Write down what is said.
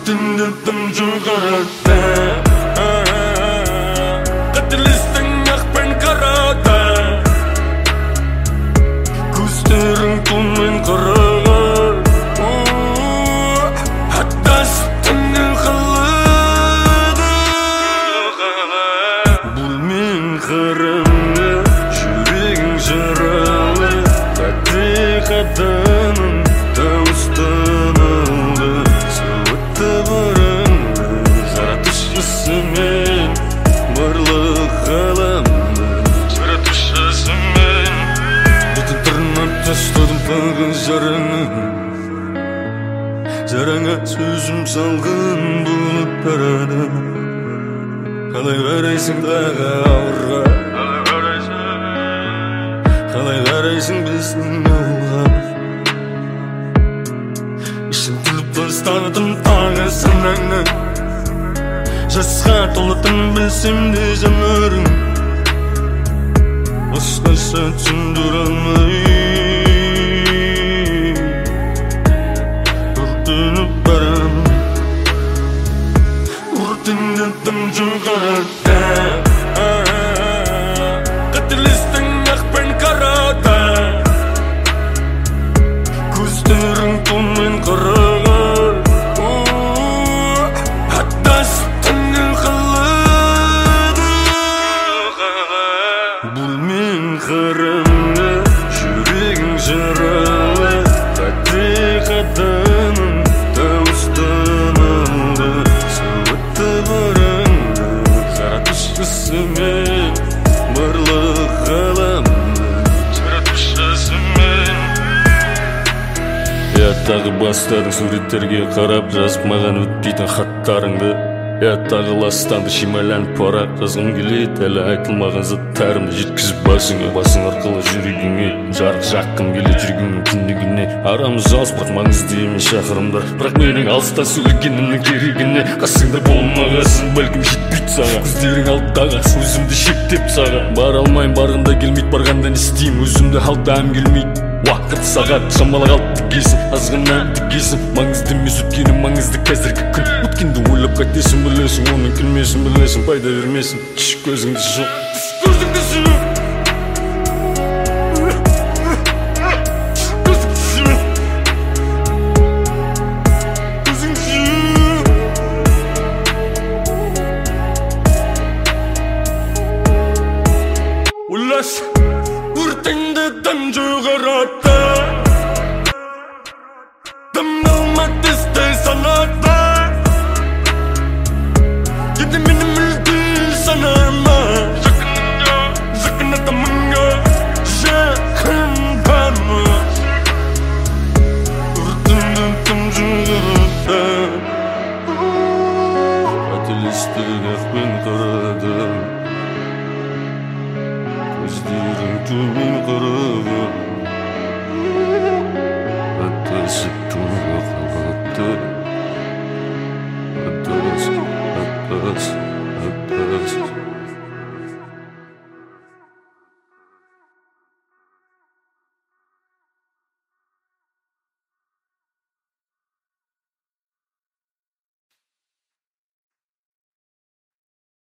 өртенетін жұғарады қателестің ақ пен қарада көздерің тумен қарағар аттасып қалады бұл мен қараңғы жүрегің жаралы қадамым дауыстан алды сауатты барыңды жаратушысымен барлық ғаламды жаратушысымен бүтін тырнап тастадым пағын жараңа сөзім салғын болып барады қалай қарайсың дағы ауырға қалай қарайсың біздің ауылға ішім түліп тастадым тағы санаңа жасқа толатын білсем де жанарың басқаша түсіндіре алмай өртеніп барамын өртенетін жұғарады қателестің ақ пен қарада көздерің тумен қарағар аттасып қалады бұл мен қараңғы жүрегің жаралы қадамым дауыстан алды сауатты барыңды жаратушысымен барлық ғаламды жаратушысымен тағы бастадың суреттерге қарап жазып маған өтпейтін хаттарыңды тағы ластанды шимайланып бара жазғым келеді әлі айтылмаған заттарымды жеткізіп басың арқылы жүрегіңе жарық жаққым келеді жүрегіңнің күндігіне арамыз алыспақ маңызды емес шақырымдар бірақ менің алыстан сөйлегенімнің керегіне қасыңда болмағасын бәлкім жетпейді саған көздерің алдыдағы өзімді шектеп саған бара алмайын барғанда келмейді барғанда не істеймін өзімді алдағым келмейді уақыт сағат шамалы қалды тігесің азғана тігесің маңызды емес өткені маңызды қазіргі күн өткенді ойлап қайтесің білесің оның келмесін білесің пайда бермесін көзіңді жоқ